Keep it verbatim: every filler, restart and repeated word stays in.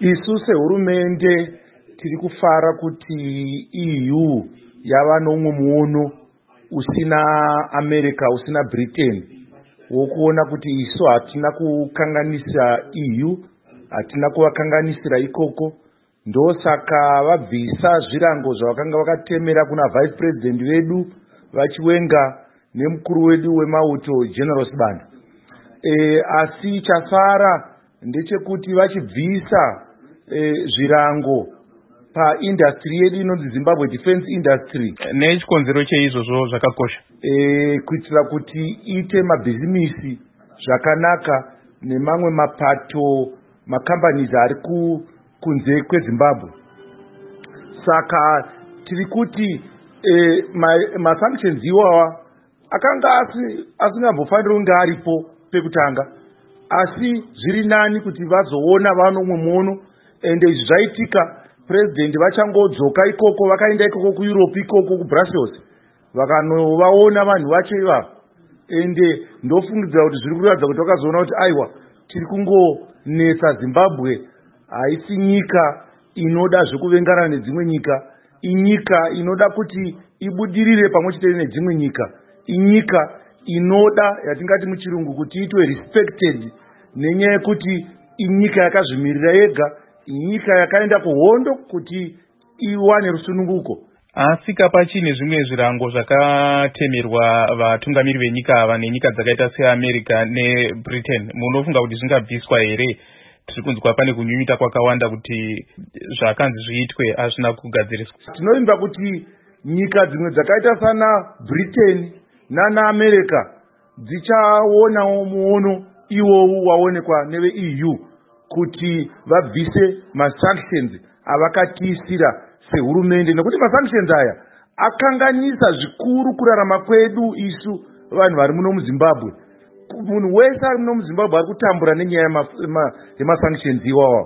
Isu sehurumende tiri kufara kuti E U yava nomwe muono usina America usina Britain wokuona kuti isu hatina kukanganisira E U, hatina kuvakanganisira ikoko. Ndosaka vabvisa zvirango zvavakanga vakatemera kuna vice president vedu vachiwenga nemukuru wedu wemauto General Sibanda. E, asi chasara ndechekuti vachibvisa e, zvirango paindustry yedu inonzi Zimbabwe Defense Industry. Nechikonzero cheizvozvo zvakakosha e, kuitira kuti ite mabhizimisi zvakanaka nemamwe mapato macompanies ari kunze kweZimbabwe. Saka tiri kuti e, masanctions ma iwawa akanga asingambofaniri kunge aripo pekutanga, asi zviri nani kuti vazoona vanomwe muono. Ende izvi zvaitika president vachangodzoka ikoko, vakaenda ikoko kuEurope ikoko kuBrussels vakanovaona vanhu vacho ivavo. Ende ndofungidzira kuti zviri kuratidza kuti vakazoona kuti aiwa tiri kungonetsa Zimbabwe haisi nyika inoda zvekuvengana nedzimwe nyika, inyika inoda kuti ibudirire pamwe chete nedzimwe nyika, inyika inoda yatingati muchirungu kuti itwe respected nenyaya yekuti inyika yakazvimirira yega, inyika yakaenda kuhondo kuti iwane rusununguko. Asi kapachine zvimwe zvirango zvakatemerwa vatungamiri venyika ava nenyika dzakaita seAmerica neBritain, munofunga kuti zvingabviswa here? Tiri kunzwa pane kunyunyuta kwakawanda kuti zvakanzi zviitwe hazvina kugadziriswa. Tinovimba kuti nyika dzimwe dzakaita sana Britain nana America dzichaonawo muono iwowu waonekwa neve E U kuti vabvise masanctions avakatiisira sehurumende, nekuti masanctions aya akanganisa zvikuru kurarama kwedu isu vanhu vari muno muZimbabwe. Munhu wese ari muno muZimbabwe ari kutambura nenyaya yemasanctions iwawa.